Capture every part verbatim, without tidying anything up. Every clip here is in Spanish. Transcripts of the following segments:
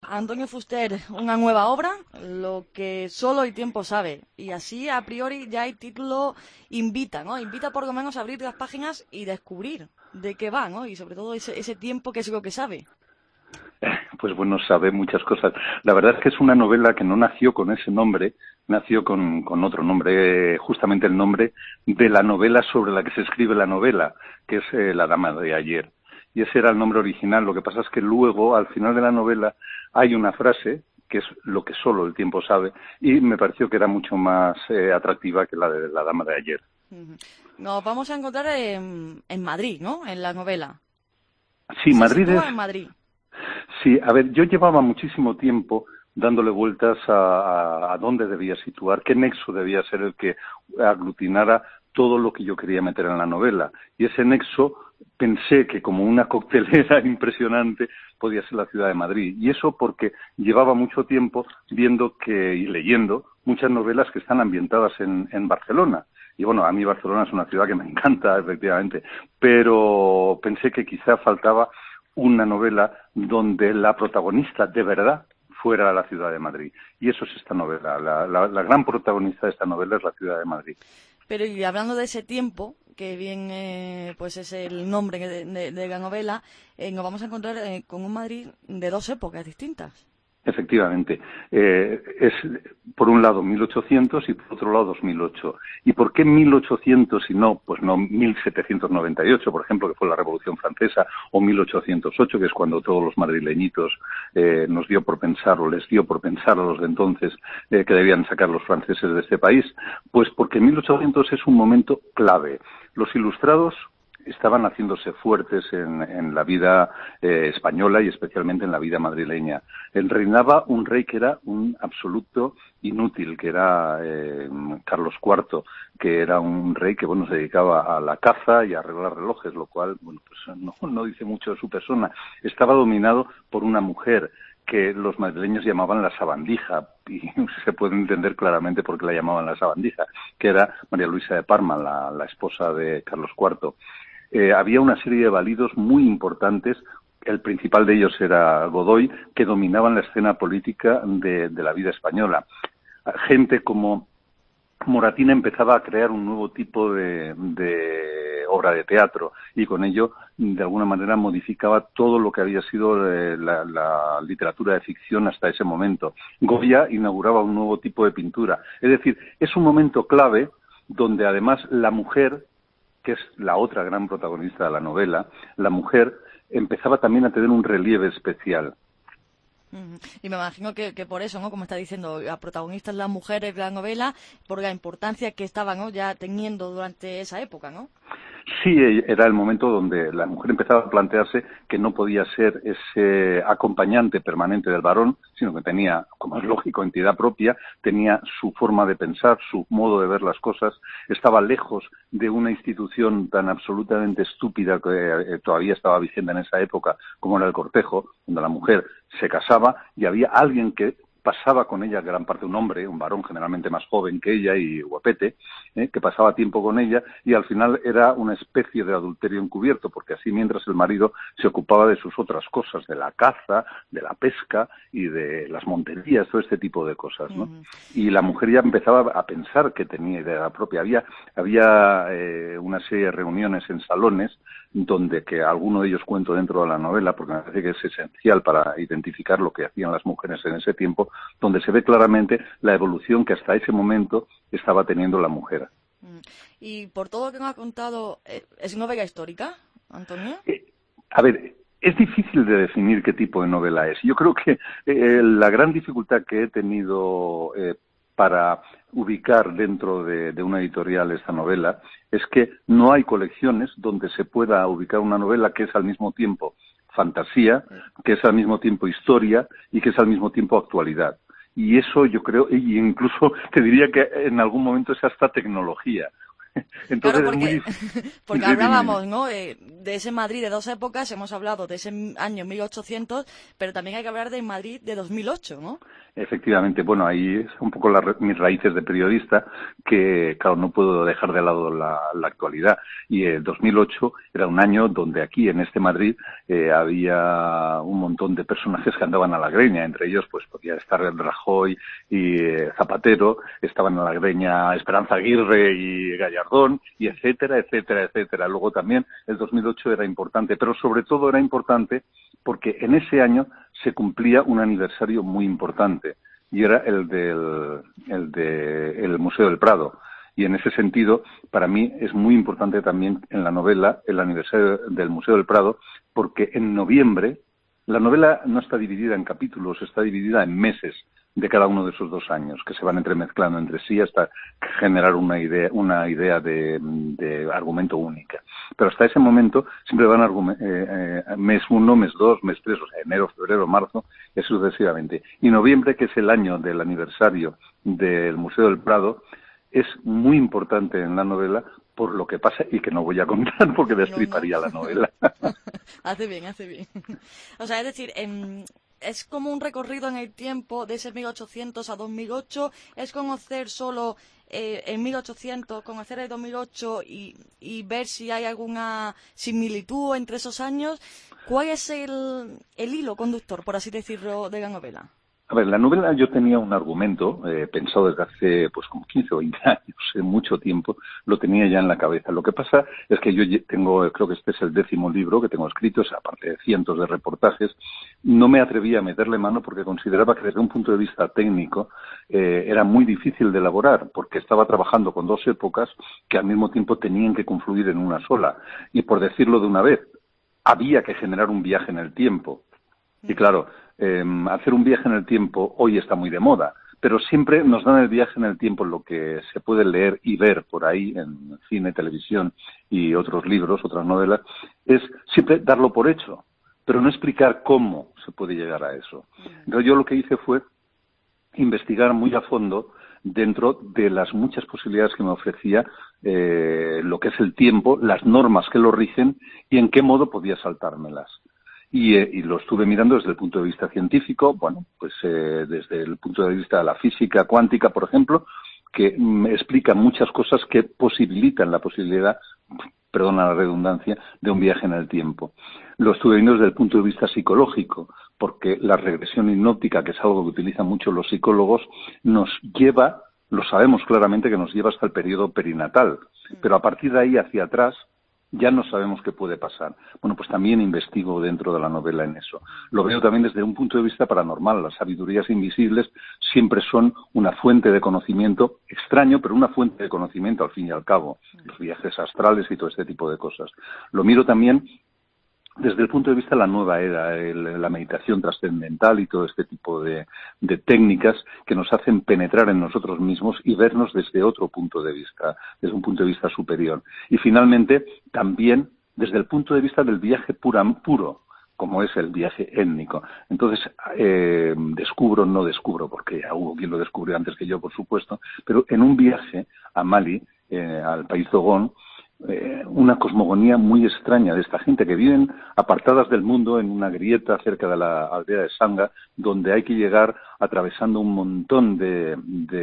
Antonio Fuster, una nueva obra, lo que solo el tiempo sabe. Y así, a priori, ya el título invita, ¿no? Invita por lo menos a abrir las páginas y descubrir de qué va, ¿no? Y sobre todo ese, ese tiempo que es lo que sabe. Pues bueno, sabe muchas cosas. La verdad es que es una novela que no nació con ese nombre, nació con, con otro nombre, justamente el nombre de la novela sobre la que se escribe la novela, que es eh, La dama de ayer. Y ese era el nombre original. Lo que pasa es que luego, al final de la novela, hay una frase que es lo que solo el tiempo sabe, y me pareció que era mucho más eh, atractiva que la de La dama de ayer. Nos vamos a encontrar en, en Madrid, ¿no? En la novela. Sí, Se Madrid sitúa es... en Madrid. Sí, a ver, yo llevaba muchísimo tiempo dándole vueltas a, a, a dónde debía situar, qué nexo debía ser el que aglutinara todo lo que yo quería meter en la novela. Y ese nexo pensé que como una coctelera impresionante podía ser la ciudad de Madrid. Y eso porque llevaba mucho tiempo viendo que y leyendo muchas novelas que están ambientadas en, en Barcelona. Y bueno, a mí Barcelona es una ciudad que me encanta, efectivamente, pero pensé que quizá faltaba una novela donde la protagonista de verdad fuera la ciudad de Madrid. Y eso es esta novela. La, la, la gran protagonista de esta novela es la ciudad de Madrid. Pero y hablando de ese tiempo, que bien eh, pues es el nombre de, de, de la novela, eh, nos vamos a encontrar eh, con un Madrid de dos épocas distintas. Efectivamente. Eh, es, por un lado, mil ochocientos y por otro lado, dos mil ocho. ¿Y por qué mil ochocientos y no, pues no mil setecientos noventa y ocho, por ejemplo, que fue la Revolución Francesa, o mil ochocientos ocho, que es cuando todos los madrileñitos eh, nos dio por pensar, o les dio por pensar a los de entonces eh, que debían sacar los franceses de este país? Pues porque mil ochocientos es un momento clave. Los ilustrados estaban haciéndose fuertes en, en la vida eh, española y especialmente en la vida madrileña. Reinaba un rey que era un absoluto inútil, que era eh, Carlos cuarto, que era un rey que bueno se dedicaba a la caza y a arreglar relojes, lo cual bueno pues no, no dice mucho de su persona. Estaba dominado por una mujer que los madrileños llamaban la sabandija, y se puede entender claramente por qué la llamaban la sabandija, que era María Luisa de Parma, la, la esposa de Carlos cuarto. Eh, había una serie de validos muy importantes, el principal de ellos era Godoy, que dominaban la escena política de, de la vida española. Gente como Moratina empezaba a crear un nuevo tipo de, de obra de teatro y con ello, de alguna manera, modificaba todo lo que había sido eh, la, la literatura de ficción hasta ese momento. Goya inauguraba un nuevo tipo de pintura. Es decir, es un momento clave donde además la mujer, que es la otra gran protagonista de la novela, la mujer empezaba también a tener un relieve especial. Y me imagino que, que por eso, ¿no? Como está diciendo, la protagonista es la mujer de la novela, por la importancia que estaban, ¿no?, ya teniendo durante esa época, ¿no? Sí, era el momento donde la mujer empezaba a plantearse que no podía ser ese acompañante permanente del varón, sino que tenía, como es lógico, entidad propia, tenía su forma de pensar, su modo de ver las cosas, estaba lejos de una institución tan absolutamente estúpida que todavía estaba vigente en esa época, como era el cortejo, donde la mujer se casaba y había alguien que pasaba con ella, gran parte un hombre, un varón generalmente más joven que ella y guapete, ¿eh? que pasaba tiempo con ella y al final era una especie de adulterio encubierto, porque así mientras el marido se ocupaba de sus otras cosas, de la caza, de la pesca y de las monterías, todo este tipo de cosas, ¿no? Uh-huh. Y la mujer ya empezaba a pensar que tenía idea propia. Había, había eh, una serie de reuniones en salones donde, que alguno de ellos cuento dentro de la novela, porque me parece que es esencial para identificar lo que hacían las mujeres en ese tiempo, donde se ve claramente la evolución que hasta ese momento estaba teniendo la mujer. Y por todo lo que me ha contado, ¿es novela histórica, Antonio? Eh, a ver, es difícil de definir qué tipo de novela es. Yo creo que eh, la gran dificultad que he tenido eh, para ubicar dentro de, de una editorial esta novela es que no hay colecciones donde se pueda ubicar una novela que es al mismo tiempo fantasía, que es al mismo tiempo historia y que es al mismo tiempo actualidad. Y eso yo creo, y incluso te diría que en algún momento es hasta tecnología. Entonces claro, porque, es muy... porque hablábamos, ¿no? Eh, de ese Madrid de dos épocas, hemos hablado de ese año mil ochocientos, pero también hay que hablar del Madrid de dos mil ocho, ¿no? Efectivamente, bueno, ahí es un poco la, mis raíces de periodista, que claro, no puedo dejar de lado la, la actualidad. Y el dos mil ocho era un año donde aquí en este Madrid eh, había un montón de personajes que andaban a la greña, entre ellos pues podía estar el Rajoy y eh, Zapatero, estaban a la greña Esperanza Aguirre y Gallardón, y etcétera, etcétera, etcétera. Luego también el dos mil ocho era importante, pero sobre todo era importante porque en ese año se cumplía un aniversario muy importante, y era el del el de el Museo del Prado. Y en ese sentido, para mí es muy importante también en la novela el aniversario del Museo del Prado, porque en noviembre la novela no está dividida en capítulos, está dividida en meses de cada uno de esos dos años, que se van entremezclando entre sí hasta generar una idea, una idea de, de argumento única. Pero hasta ese momento siempre van eh, eh, mes uno, mes dos, mes tres, o sea, enero, febrero, marzo, y sucesivamente. Y noviembre, que es el año del aniversario del Museo del Prado, es muy importante en la novela por lo que pasa, y que no voy a contar porque destriparía no, no. la novela. Hace bien, hace bien. O sea, es decir, en... es como un recorrido en el tiempo de ese mil ochocientos a dos mil ocho, es conocer solo eh, en mil ochocientos, conocer el dos mil ocho y, y ver si hay alguna similitud entre esos años. ¿Cuál es el, el hilo conductor, por así decirlo, de la novela? A ver, la novela yo tenía un argumento eh, pensado desde hace pues como quince o veinte años, en mucho tiempo, lo tenía ya en la cabeza. Lo que pasa es que yo tengo, creo que este es el décimo libro que tengo escrito, o sea, aparte de cientos de reportajes, no me atrevía a meterle mano porque consideraba que desde un punto de vista técnico eh, era muy difícil de elaborar, porque estaba trabajando con dos épocas que al mismo tiempo tenían que confluir en una sola. Y por decirlo de una vez, había que generar un viaje en el tiempo. Y claro, eh, hacer un viaje en el tiempo hoy está muy de moda, pero siempre nos dan el viaje en el tiempo, lo que se puede leer y ver por ahí en cine, televisión y otros libros, otras novelas, es siempre darlo por hecho, pero no explicar cómo se puede llegar a eso. Entonces yo lo que hice fue investigar muy a fondo dentro de las muchas posibilidades que me ofrecía eh, lo que es el tiempo, las normas que lo rigen y en qué modo podía saltármelas. Y, eh, y lo estuve mirando desde el punto de vista científico, bueno, pues eh, desde el punto de vista de la física cuántica, por ejemplo, que me explica muchas cosas que posibilitan la posibilidad, perdona la redundancia, de un viaje en el tiempo. Lo estuve viendo desde el punto de vista psicológico, porque la regresión hipnótica, que es algo que utilizan mucho los psicólogos, nos lleva, lo sabemos claramente que nos lleva hasta el periodo perinatal, pero a partir de ahí hacia atrás ya no sabemos qué puede pasar. Bueno, pues también investigo dentro de la novela en eso. Lo veo también desde un punto de vista paranormal. Las sabidurías invisibles siempre son una fuente de conocimiento extraño, pero una fuente de conocimiento al fin y al cabo. Los viajes astrales y todo este tipo de cosas. Lo miro también desde el punto de vista de la nueva era, el, la meditación trascendental y todo este tipo de, de técnicas que nos hacen penetrar en nosotros mismos y vernos desde otro punto de vista, desde un punto de vista superior. Y finalmente, también desde el punto de vista del viaje pura, puro, como es el viaje étnico. Entonces, eh, descubro, no descubro, porque ya hubo quien lo descubrió antes que yo, por supuesto, pero en un viaje a Mali, eh, al país Dogón, Eh, una cosmogonía muy extraña de esta gente que viven apartadas del mundo en una grieta cerca de la aldea de Sanga, donde hay que llegar atravesando un montón de,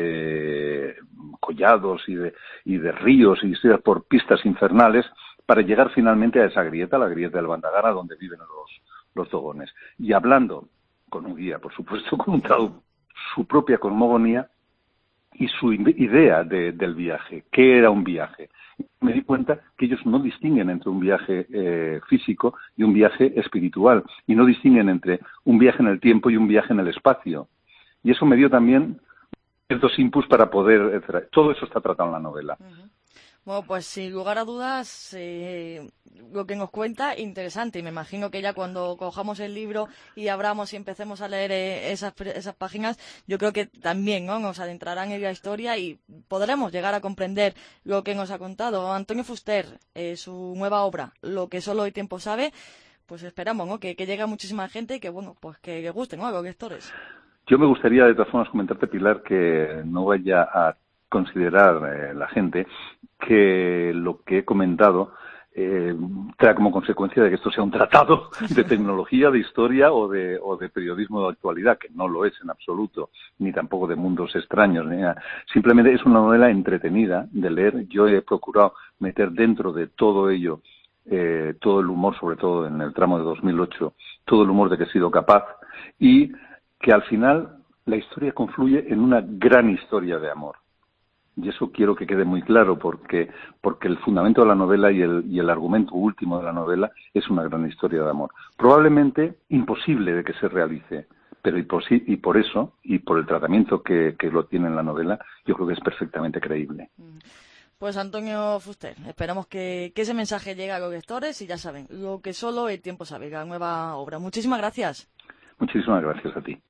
de collados y de, y de ríos y por pistas infernales para llegar finalmente a esa grieta, la grieta del Bandagara, donde viven los, los dogones. Y hablando con un guía, por supuesto, con un traductor, su propia cosmogonía y su idea de, del viaje. ¿Qué era un viaje? Me di cuenta que ellos no distinguen entre un viaje eh, físico y un viaje espiritual, y no distinguen entre un viaje en el tiempo y un viaje en el espacio. Y eso me dio también ciertos inputs para poder... etcétera. Todo eso está tratado en la novela. Uh-huh. Bueno, pues sin lugar a dudas, eh, lo que nos cuenta, interesante. Y me imagino que ya cuando cojamos el libro y abramos y empecemos a leer eh, esas, esas páginas, yo creo que también, ¿no?, nos adentrarán en la historia y podremos llegar a comprender lo que nos ha contado Antonio Fuster, eh, su nueva obra, Lo que solo el tiempo sabe. Pues esperamos, ¿no?, que, que llegue a muchísima gente y que, bueno, pues que, que gusten, ¿no?, a los lectores. Yo me gustaría, de todas formas, comentarte, Pilar, que no vaya a considerar eh, la gente que lo que he comentado eh, trae como consecuencia de que esto sea un tratado de tecnología, de historia o de, o de periodismo de actualidad, que no lo es en absoluto, ni tampoco de mundos extraños, ni nada. Simplemente es una novela entretenida de leer. Yo he procurado meter dentro de todo ello eh, todo el humor, sobre todo en el tramo de dos mil ocho, todo el humor de que he sido capaz, y que al final la historia confluye en una gran historia de amor. Y eso quiero que quede muy claro, porque porque el fundamento de la novela y el, y el argumento último de la novela es una gran historia de amor. Probablemente imposible de que se realice, pero y por, sí, y por eso, y por el tratamiento que, que lo tiene en la novela, yo creo que es perfectamente creíble. Pues Antonio Fuster, esperamos que, que ese mensaje llegue a los lectores y ya saben, lo que solo el tiempo sabe, la nueva obra. Muchísimas gracias. Muchísimas gracias a ti.